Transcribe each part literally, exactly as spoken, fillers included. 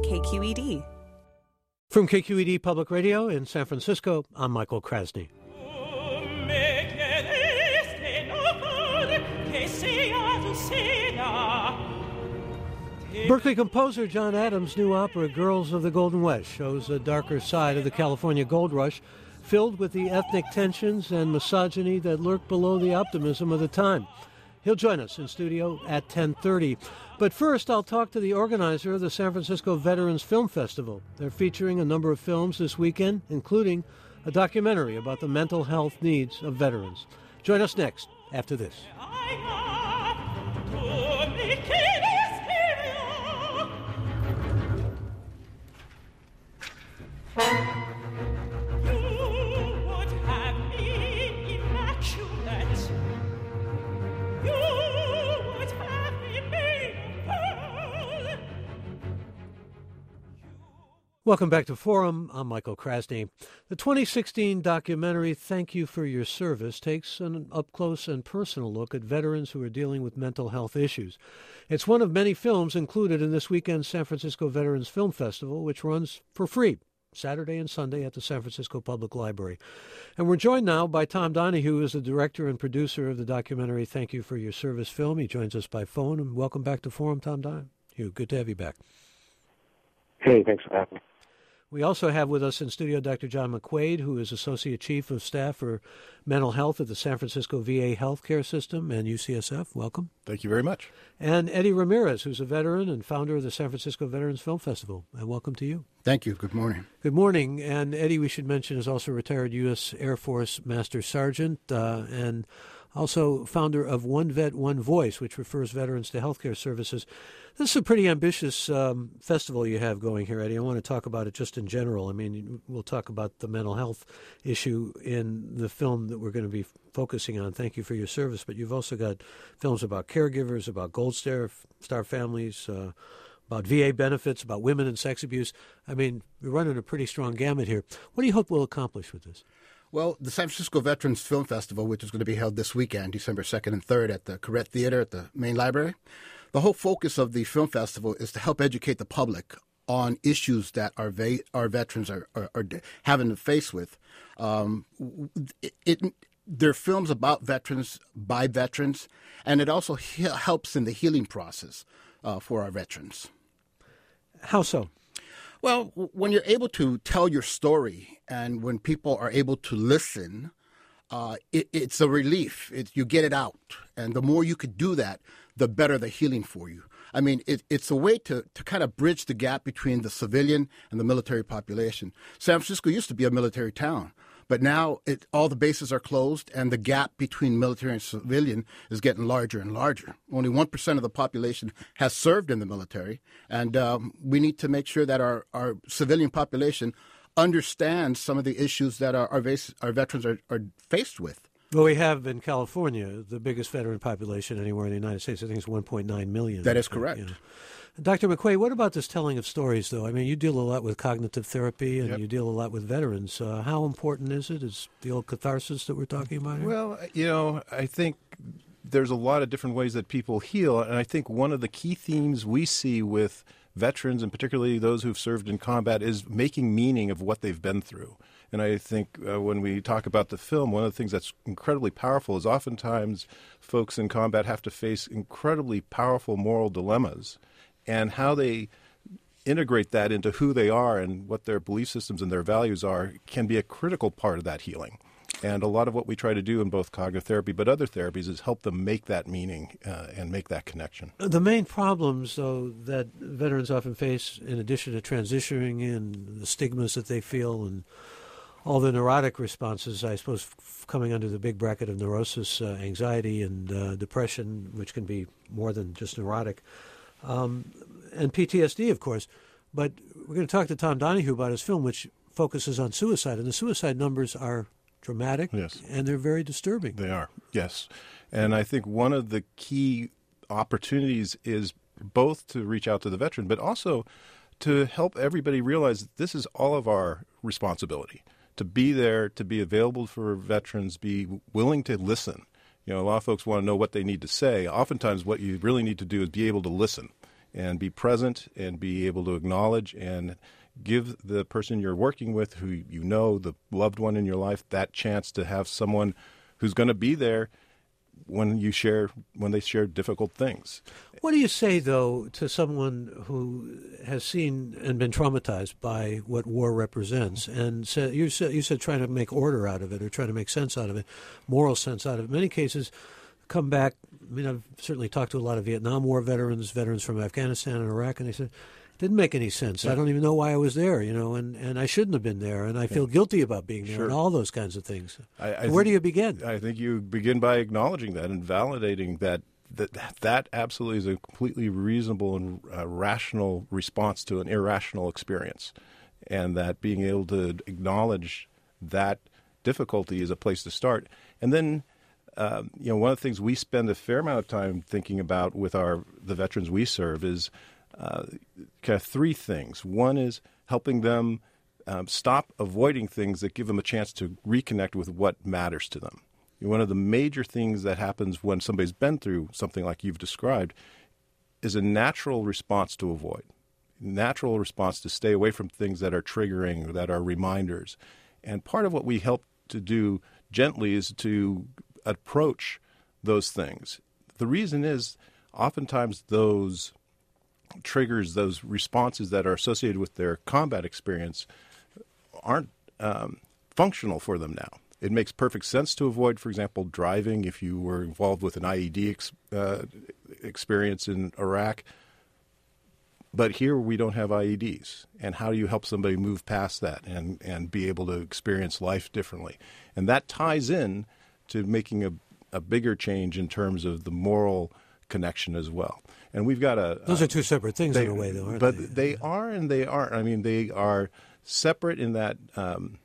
K Q E D. From K Q E D Public Radio in San Francisco, I'm Michael Krasny. Berkeley composer John Adams' new opera, Girls of the Golden West, shows a darker side of the California gold rush, filled with the ethnic tensions and misogyny that lurk below the optimism of the time. He'll join us in studio at ten thirty. But first, I'll talk to the organizer of the San Francisco Veterans Film Festival. They're featuring a number of films this weekend, including a documentary about the mental health needs of veterans. Join us next, after this. Welcome back to Forum. I'm Michael Krasny. The twenty sixteen documentary Thank You for Your Service takes an up-close and personal look at veterans who are dealing with mental health issues. It's one of many films included in this weekend's San Francisco Veterans Film Festival, which runs for free Saturday and Sunday at the San Francisco Public Library. And we're joined now by Tom Donahue, who is the director and producer of the documentary Thank You for Your Service film. He joins us by phone. And welcome back to Forum, Tom Donahue. Good to have you back. Hey, thanks for having me. We also have with us in studio Doctor John McQuaid, who is Associate Chief of Staff for Mental Health at the San Francisco V A Healthcare System and U C S F. Welcome. Thank you very much. And Eddie Ramirez, who's a veteran and founder of the San Francisco Veterans Film Festival. And welcome to you. Thank you. Good morning. Good morning. And Eddie, we should mention, is also a retired U S Air Force Master Sergeant uh, and also founder of One Vet, One Voice, which refers veterans to healthcare services. This is a pretty ambitious um, festival you have going here, Eddie. I want to talk about it just in general. I mean, we'll talk about the mental health issue in the film that we're going to be focusing on. Thank you for your service. But you've also got films about caregivers, about Gold Star, Star families, uh, about V A benefits, about women and sex abuse. I mean, we're running a pretty strong gamut here. What do you hope we'll accomplish with this? Well, the San Francisco Veterans Film Festival, which is going to be held this weekend, December second and third at the Corrette Theater at the main library, the whole focus of the film festival is to help educate the public on issues that our va- our veterans are, are, are having to face with. Um, it, it They're films about veterans, by veterans, and it also he- helps in the healing process uh, for our veterans. How so? Well, when you're able to tell your story and when people are able to listen, uh, it, it's a relief. It, you get it out. And the more you could do that, the better the healing for you. I mean, it, it's a way to, to kind of bridge the gap between the civilian and the military population. San Francisco used to be a military town, but now it, all the bases are closed and the gap between military and civilian is getting larger and larger. Only one percent of the population has served in the military, and um, we need to make sure that our, our civilian population understands some of the issues that our, our, base, our veterans are, are faced with. Well, we have in California the biggest veteran population anywhere in the United States. I think it's one point nine million. That is correct. You know. Doctor McQuaid, what about this telling of stories, though? I mean, you deal a lot with cognitive therapy and yep. you deal a lot with veterans. Uh, how important is it? Is the old catharsis that we're talking about here? Well, you know, I think there's a lot of different ways that people heal, and I think one of the key themes we see with veterans, and particularly those who've served in combat, is making meaning of what they've been through. And I think uh, when we talk about the film, one of the things that's incredibly powerful is oftentimes folks in combat have to face incredibly powerful moral dilemmas, and how they integrate that into who they are and what their belief systems and their values are can be a critical part of that healing. And a lot of what we try to do in both cognitive therapy but other therapies is help them make that meaning uh, and make that connection. The main problems, though, that veterans often face, in addition to transitioning in the stigmas that they feel and all the neurotic responses, I suppose, f- coming under the big bracket of neurosis, uh, anxiety, and uh, depression, which can be more than just neurotic, um, and P T S D, of course. But we're going to talk to Tom Donahue about his film, which focuses on suicide, and the suicide numbers are dramatic, yes, and they're very disturbing. They are, yes. And I think one of the key opportunities is both to reach out to the veteran, but also to help everybody realize that this is all of our responsibility, to be there, to be available for veterans, be willing to listen. You know, a lot of folks want to know what they need to say. Oftentimes what you really need to do is be able to listen and be present and be able to acknowledge and give the person you're working with, who you know, the loved one in your life, that chance to have someone who's going to be there when you share, when they share difficult things. What do you say, though, to someone who has seen and been traumatized by what war represents, and said, you said you said trying to make order out of it or trying to make sense out of it, moral sense out of it? In many cases, come back. I mean, I've certainly talked to a lot of Vietnam War veterans, veterans from Afghanistan and Iraq, and they said, didn't make any sense. Yeah. I don't even know why I was there, you know, and, and I shouldn't have been there, and I feel yeah. guilty about being there, sure. and all those kinds of things. I, I Where th- do you begin? I think you begin by acknowledging that and validating that that, that absolutely is a completely reasonable and uh, rational response to an irrational experience, and that being able to acknowledge that difficulty is a place to start. And then, uh, you know, one of the things we spend a fair amount of time thinking about with our the veterans we serve is Uh, kind of three things. One is helping them um, stop avoiding things that give them a chance to reconnect with what matters to them. One of the major things that happens when somebody's been through something like you've described is a natural response to avoid, natural response to stay away from things that are triggering, that are reminders. And part of what we help to do gently is to approach those things. The reason is oftentimes those triggers, those responses that are associated with their combat experience aren't um, functional for them now. It makes perfect sense to avoid, for example, driving if you were involved with an I E D ex- uh, experience in Iraq. But here we don't have I E Ds. And how do you help somebody move past that and, and be able to experience life differently? And that ties in to making a, a bigger change in terms of the moral connection as well. And we've got a... Those uh, are two separate things they, in a way, though, aren't but they? But they are and they aren't. I mean, they are separate in that um,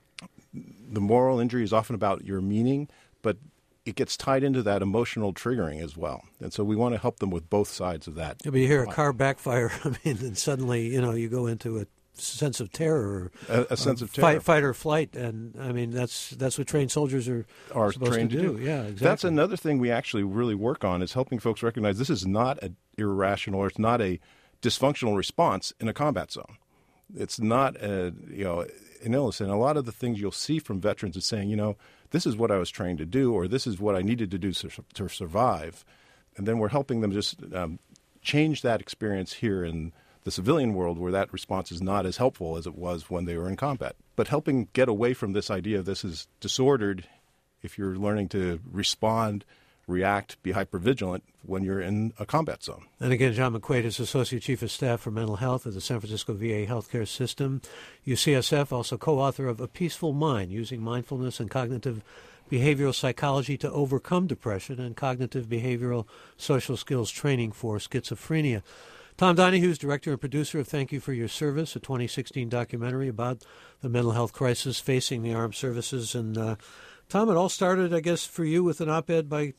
the moral injury is often about your meaning, but it gets tied into that emotional triggering as well. And so we want to help them with both sides of that. Yeah, but you hear a car backfire, I mean, and suddenly, you know, you go into a sense of terror. A, a sense of terror. Fight, fight or flight. And, I mean, that's that's what trained soldiers are, are supposed trained to, to do. do. Yeah, exactly. That's another thing we actually really work on is helping folks recognize this is not an irrational or it's not a dysfunctional response in a combat zone. It's not a, you know, an illness. And a lot of the things you'll see from veterans is saying, you know, this is what I was trained to do or this is what I needed to do to, to survive. And then we're helping them just um, change that experience here in the civilian world where that response is not as helpful as it was when they were in combat. But helping get away from this idea of this is disordered if you're learning to respond, react, be hypervigilant when you're in a combat zone. And again, John McQuaid is Associate Chief of Staff for Mental Health at the San Francisco V A Healthcare System. U C S F, also co-author of A Peaceful Mind, Using Mindfulness and Cognitive Behavioral Psychology to Overcome Depression and Cognitive Behavioral Social Skills Training for Schizophrenia. Tom Donahue is director and producer of Thank You for Your Service, a twenty sixteen documentary about the mental health crisis facing the armed services. And, uh, Tom, it all started, I guess, for you with an op-ed by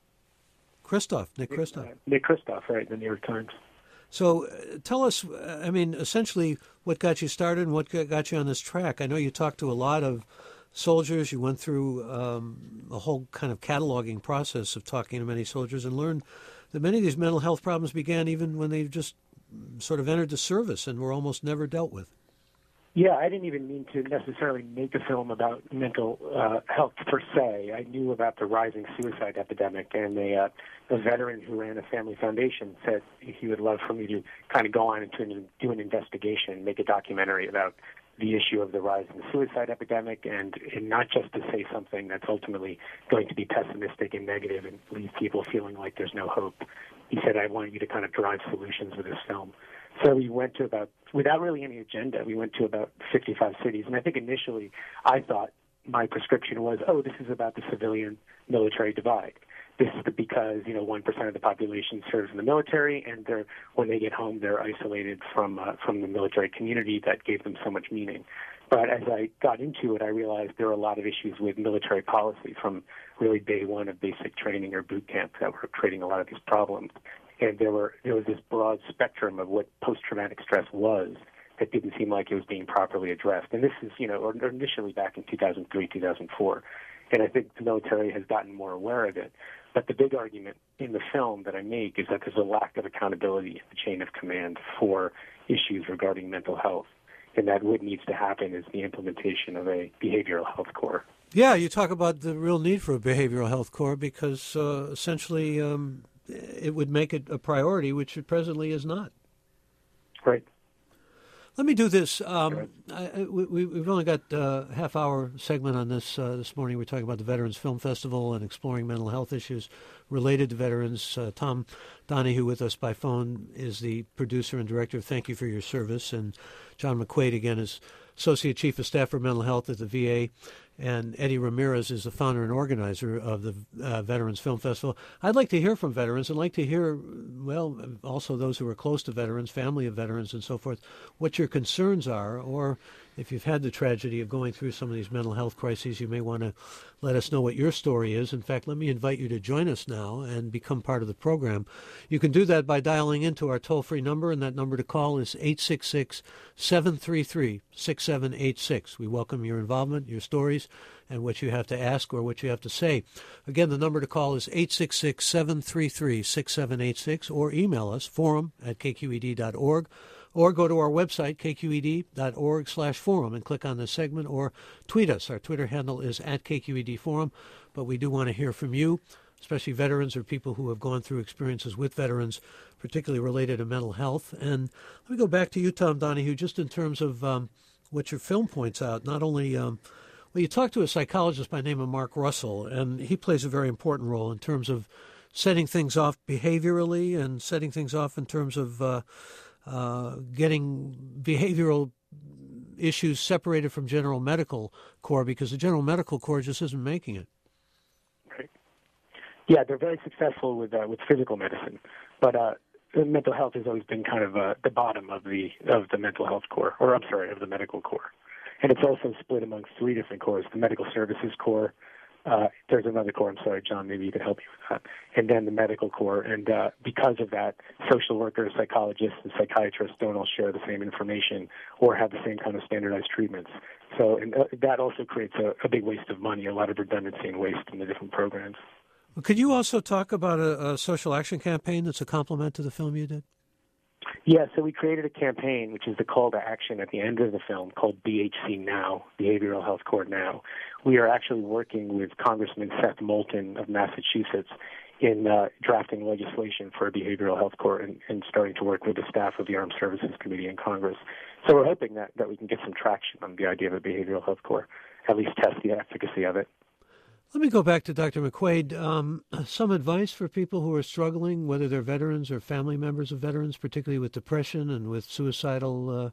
Kristof, Nick Kristof. Uh, Nick Kristof, right, in the New York Times. So uh, tell us, uh, I mean, essentially what got you started and what got you on this track. I know you talked to a lot of soldiers. You went through um, a whole kind of cataloging process of talking to many soldiers and learned that many of these mental health problems began even when they just sort of entered the service and were almost never dealt with. Yeah, I didn't even mean to necessarily make a film about mental uh, health per se. I knew about the rising suicide epidemic, and a, uh, a veteran who ran a family foundation said he would love for me to kind of go on and to do an investigation and make a documentary about the issue of the rising suicide epidemic, and, and not just to say something that's ultimately going to be pessimistic and negative and leave people feeling like there's no hope. He said, I want you to kind of drive solutions with this film. So we went to about, without really any agenda, we went to about fifty-five cities. And I think initially I thought my prescription was, oh, this is about the civilian-military divide. This is because, you know, one percent of the population serves in the military, and they're, when they get home, they're isolated from uh, from the military community that gave them so much meaning. But as I got into it, I realized there were a lot of issues with military policy from really day one of basic training or boot camp that were creating a lot of these problems. And there were there was this broad spectrum of what post-traumatic stress was that didn't seem like it was being properly addressed. And this is, you know, initially back in two thousand three, two thousand four. And I think the military has gotten more aware of it. But the big argument in the film that I make is that there's a lack of accountability in the chain of command for issues regarding mental health. And that what needs to happen is the implementation of a behavioral health core. Yeah, you talk about the real need for a behavioral health core because uh, essentially um, it would make it a priority, which it presently is not. Right. Let me do this. Um, I, I, we, we've only got a half-hour segment on this uh, this morning. We're talking about the Veterans Film Festival and exploring mental health issues related to veterans. Uh, Tom Donahue with us by phone is the producer and director of Thank You for Your Service. And John McQuaid, again, is Associate Chief of Staff for Mental Health at the V A. And Eddie Ramirez is the founder and organizer of the uh, Veterans Film Festival. I'd like to hear from veterans. I'd like to hear, well, also those who are close to veterans, family of veterans and so forth, what your concerns are, or if you've had the tragedy of going through some of these mental health crises, you may want to let us know what your story is. In fact, let me invite you to join us now and become part of the program. You can do that by dialing into our toll-free number, and that number to call is eight six six, seven three three, six seven eight six. We welcome your involvement, your stories, and what you have to ask or what you have to say. Again, the number to call is eight six six, seven three three, six seven eight six, or email us, forum at k q e d dot org. Or go to our website, k q e d dot org slash forum, and click on this segment, or tweet us. Our Twitter handle is at K Q E D Forum, but we do want to hear from you, especially veterans or people who have gone through experiences with veterans, particularly related to mental health. And let me go back to you, Tom Donahue, just in terms of um, what your film points out. Not only, um, well, you talked to a psychologist by the name of Mark Russell, and he plays a very important role in terms of setting things off behaviorally and setting things off in terms of uh, Uh, getting behavioral issues separated from general medical core, because the general medical core just isn't making it. Right. Yeah, they're very successful with uh, with physical medicine, but uh, mental health has always been kind of uh, the bottom of the of the mental health core, or I'm sorry, of the medical core, and it's also split amongst three different cores: the medical services core. Uh, there's another core, I'm sorry, John, maybe you could help me with that. And then the medical core. And uh, because of that, social workers, psychologists, and psychiatrists don't all share the same information or have the same kind of standardized treatments. So and, uh, that also creates a, a big waste of money, a lot of redundancy and waste in the different programs. Well, could you also talk about a, a social action campaign that's a complement to the film you did? Yeah, so we created a campaign, which is the call to action at the end of the film, called B H C Now, Behavioral Health Core Now. We are actually working with Congressman Seth Moulton of Massachusetts in uh, drafting legislation for a behavioral health core and, and starting to work with the staff of the Armed Services Committee in Congress. So we're hoping that, that we can get some traction on the idea of a behavioral health core, at least test the efficacy of it. Let me go back to Doctor McQuaid. Um, some advice for people who are struggling, whether they're veterans or family members of veterans, particularly with depression and with suicidal uh,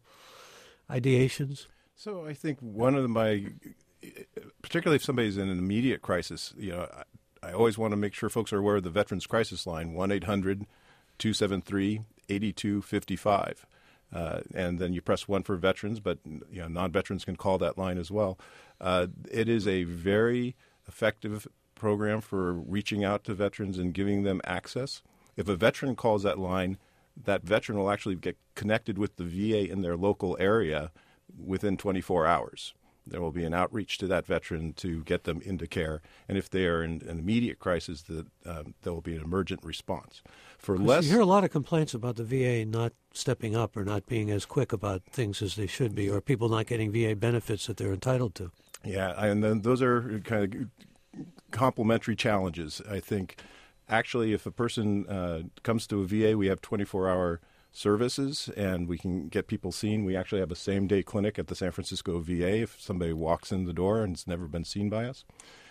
ideations? So I think one of my, particularly if somebody's in an immediate crisis, you know, I, I always want to make sure folks are aware of the Veterans Crisis Line, one eight hundred two seven three eight two five five. Uh, and then you press one for veterans, but you know, non-veterans can call that line as well. Uh, it is a very effective program for reaching out to veterans and giving them access. If a veteran calls that line, that veteran will actually get connected with the V A in their local area within twenty-four hours. There will be an outreach to that veteran to get them into care. And if they are in an immediate crisis, that um, there will be an emergent response. For less, you hear a lot of complaints about the V A not stepping up or not being as quick about things as they should be, or people not getting V A benefits that they're entitled to. Yeah, and then those are kind of complementary challenges. I think actually if a person uh, comes to a V A, we have twenty-four hour services and we can get people seen. We actually have a same-day clinic at the San Francisco V A if somebody walks in the door and it's never been seen by us.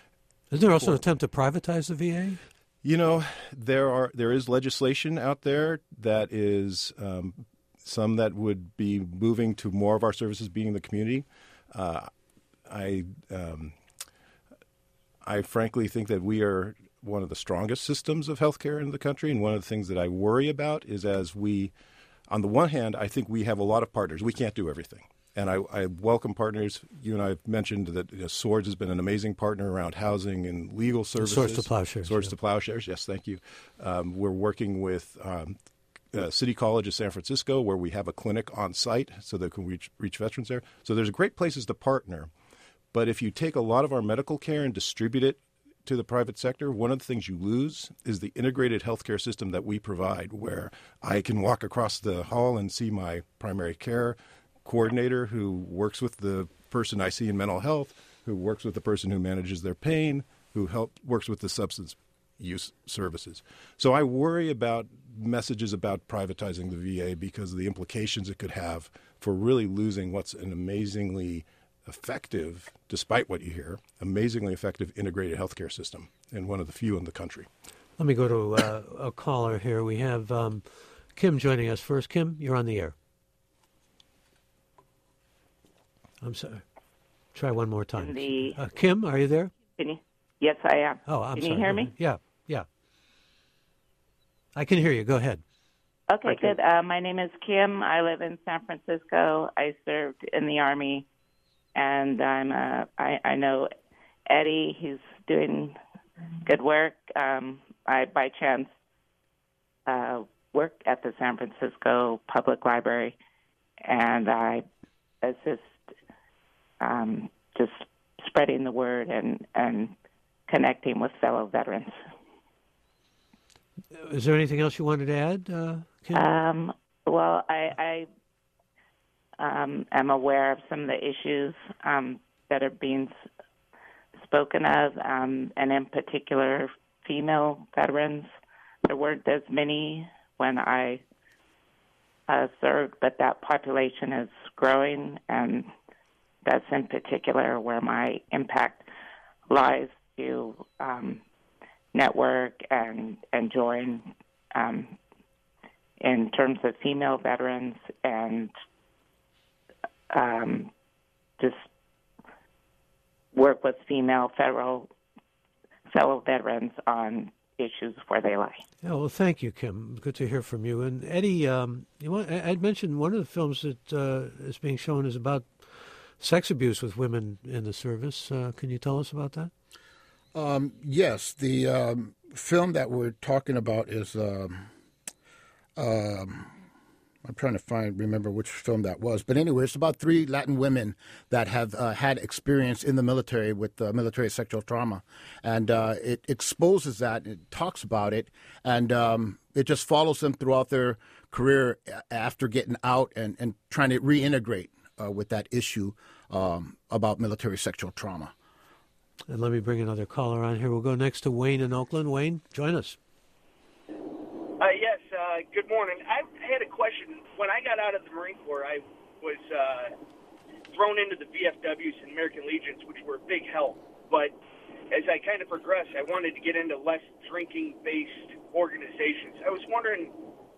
Is there also an attempt to privatize the V A? You know, there are there is legislation out there that is um, some that would be moving to more of our services being in the community. Uh, I um, I frankly think that we are one of the strongest systems of healthcare in the country, and one of the things that I worry about is as we, on the one hand, I think we have a lot of partners. We can't do everything. And I, I welcome partners. You and I have mentioned that you know, SWORDS has been an amazing partner around housing and legal services. Swords to Plowshares. Swords yeah. to Plowshares, yes, thank you. Um, we're working with um, uh, City College of San Francisco, where we have a clinic on site so that we can reach, reach veterans there. So there's great places to partner. But if you take a lot of our medical care and distribute it to the private sector, one of the things you lose is the integrated healthcare system that we provide, where I can walk across the hall and see my primary care coordinator who works with the person I see in mental health, who works with the person who manages their pain, who help works with the substance use services. So I worry about messages about privatizing the V A because of the implications it could have for really losing what's an amazingly effective, despite what you hear, amazingly effective integrated healthcare system, and one of the few in the country. Let me go to uh, a caller here. We have um, Kim joining us first. Kim, you're on the air. I'm sorry. Try one more time. The, uh, Kim, are you there? Can you, yes, I am. Oh, I'm can sorry. you hear me? Yeah, yeah. I can hear you. Go ahead. Okay, okay. good. Uh, my name is Kim. I live in San Francisco. I served in the Army, and I'm a, I, I know Eddie. He's doing good work. Um, I, by chance, uh, work at the San Francisco Public Library, and I assist um, just spreading the word and, and connecting with fellow veterans. Is there anything else you wanted to add, uh, Kim? Um, well, I, I um, am aware of some of the issues um, that are being spoken of, um, and in particular, female veterans. There weren't as many when I uh, served, but that population is growing, and that's in particular where my impact lies to um, network and, and join um, in terms of female veterans and um, just work with female federal fellow veterans on issues where they lie. Yeah, well, thank you, Kim. Good to hear from you. And Eddie, um, you want, I'd mentioned one of the films that uh, is being shown is about sex abuse with women in the service. Uh, can you tell us about that? Um, yes, the um, film that we're talking about is. Um, um, I'm trying to find remember which film that was, but anyway, it's about three Latin women that have uh, had experience in the military with uh, military sexual trauma, and uh, it exposes that, it talks about it, and um, it just follows them throughout their career after getting out and, and trying to reintegrate uh, with that issue um, about military sexual trauma. And let me bring another caller on here. We'll go next to Wayne in Oakland. Wayne, join us. Uh, yes, uh, good morning. I had a question. When I got out of the Marine Corps, I was uh, thrown into the V F Ws and American Legions, which were a big help. But as I kind of progressed, I wanted to get into less drinking-based organizations. I was wondering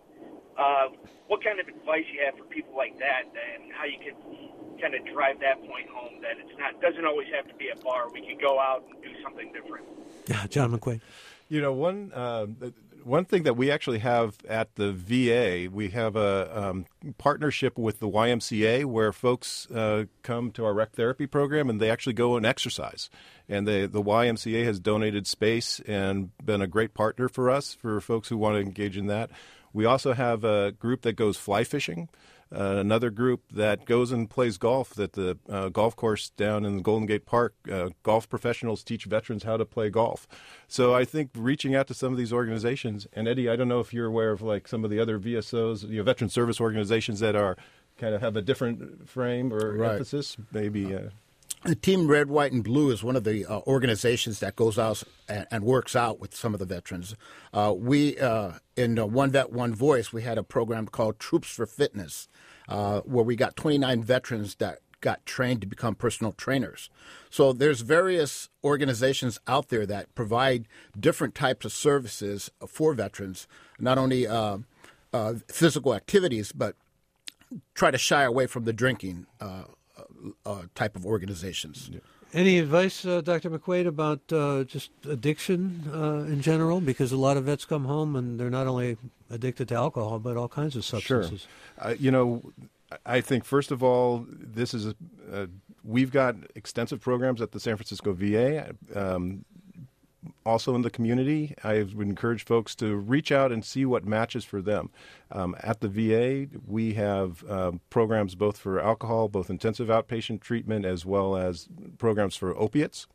uh, what kind of advice you have for people like that and how you could kind of drive that point home, that it's not doesn't always have to be a bar. We could go out and do something different. Yeah, John McQuaid. You know, one uh, one thing that we actually have at the V A, we have a um, partnership with the Y M C A where folks uh, come to our rec therapy program and they actually go and exercise. And they, the Y M C A has donated space and been a great partner for us for folks who want to engage in that. We also have a group that goes fly fishing. Uh, another group that goes and plays golf at the uh, golf course down in the Golden Gate Park. Uh, golf professionals teach veterans how to play golf. So I think reaching out to some of these organizations, and Eddie, I don't know if you're aware of like some of the other V S Os, you know, veteran service organizations that are kind of have a different frame or right. emphasis, maybe. Uh, The Team Red, White, and Blue is one of the uh, organizations that goes out and, and works out with some of the veterans. Uh, we, uh, in uh, One Vet, One Voice, we had a program called Troops for Fitness, uh, where we got twenty-nine veterans that got trained to become personal trainers. So there's various organizations out there that provide different types of services for veterans, not only uh, uh, physical activities, but try to shy away from the drinking uh Uh, type of organizations. Any advice, uh, Doctor McQuaid, about uh, just addiction uh, in general? Because a lot of vets come home and they're not only addicted to alcohol, but all kinds of substances. Sure. Uh, you know, I think, first of all, this is a, uh, we've got extensive programs at the San Francisco V A. Um, Also in the community, I would encourage folks to reach out and see what matches for them. Um, at the V A, we have um, programs both for alcohol, both intensive outpatient treatment, as well as programs for opiates.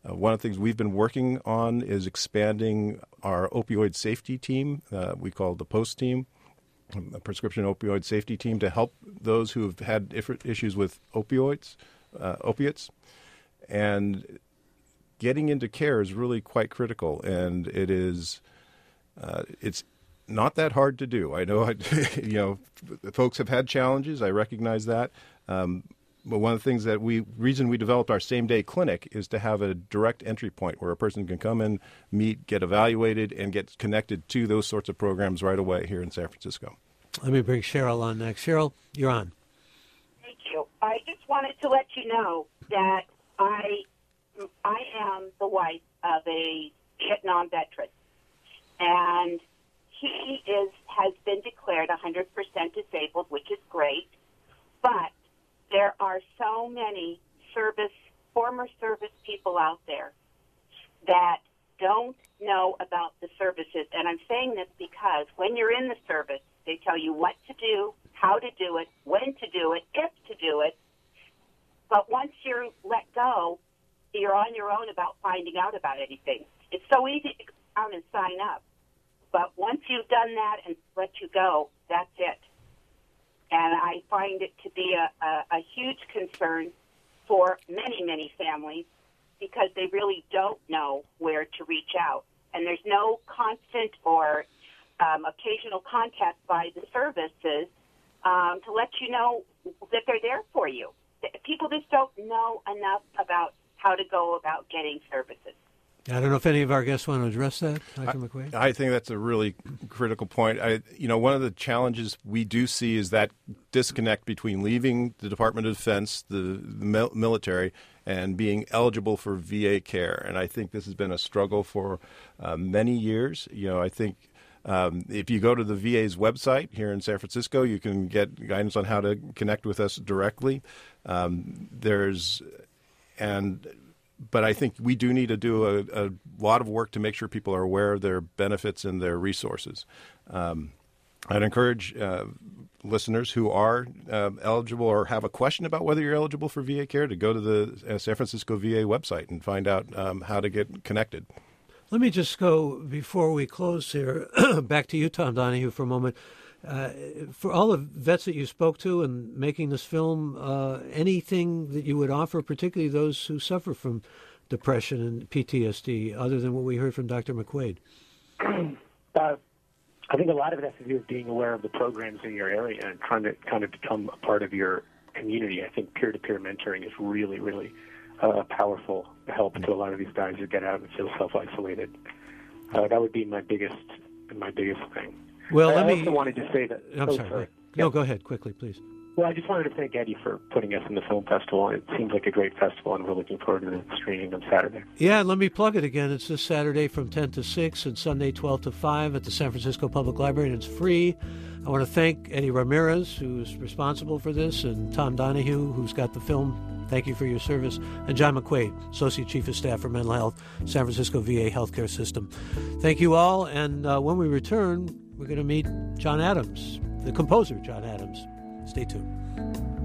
Uh, one of the things we've been working on is expanding our opioid safety team. Uh, we call it the POST team, a prescription opioid safety team, to help those who have had different issues with opioids, uh, opiates. And getting into care is really quite critical, and it is uh, it's not that hard to do. I know, I, you know, folks have had challenges. I recognize that. Um, but one of the things that we reason we developed our same day clinic is to have a direct entry point where a person can come in, meet, get evaluated, and get connected to those sorts of programs right away here in San Francisco. Let me bring Cheryl on next. Cheryl, you're on. Thank you. I just wanted to let you know that I I am the wife of a Vietnam veteran, and he is has been declared one hundred percent disabled, which is great, but there are so many service, former service people out there that don't know about the services, and I'm saying this because when you're in the service, they tell you what to do, how to do it, when to do it, if to do it, but once you're let go, you're on your own about finding out about anything. It's so easy to go down and sign up. But once you've done that and let you go, that's it. And I find it to be a, a, a huge concern for many, many families because they really don't know where to reach out. And there's no constant or um, occasional contact by the services um, to let you know that they're there for you. People just don't know enough about how to go about getting services. I don't know if any of our guests want to address that, Doctor McQuaid. I think that's a really critical point. I, you know, one of the challenges we do see is that disconnect between leaving the Department of Defense, the, the military, and being eligible for V A care. And I think this has been a struggle for uh, many years. You know, I think um, if you go to the V A's website here in San Francisco, you can get guidance on how to connect with us directly. Um, there's and. But I think we do need to do a, a lot of work to make sure people are aware of their benefits and their resources. Um, I'd encourage uh, listeners who are uh, eligible or have a question about whether you're eligible for V A care to go to the uh, San Francisco V A website and find out um, how to get connected. Let me just go, before we close here, back to you, Tom Donahue, for a moment. Uh, for all the vets that you spoke to in making this film, uh, anything that you would offer, particularly those who suffer from depression and P T S D, other than what we heard from Doctor McQuaid? Uh, I think a lot of it has to do with being aware of the programs in your area and trying to kind of become a part of your community. I think peer-to-peer mentoring is really, really uh, powerful help to a lot of these guys who get out and feel self-isolated. Uh, that would be my biggest, my biggest thing. Well, I let also me. wanted to say that. I'm oh, sorry. sorry. No, Yeah. go ahead quickly, please. Well, I just wanted to thank Eddie for putting us in the film festival. It seems like a great festival, and we're looking forward to the screening on Saturday. Yeah, let me plug it again. It's this Saturday from ten to six and Sunday twelve to five at the San Francisco Public Library, and it's free. I want to thank Eddie Ramirez, who's responsible for this, and Tom Donahue, who's got the film. Thank you for your service. And John McQuaid, Associate Chief of Staff for Mental Health, San Francisco V A Healthcare System. Thank you all, and uh, when we return, we're going to meet John Adams, the composer John Adams. Stay tuned.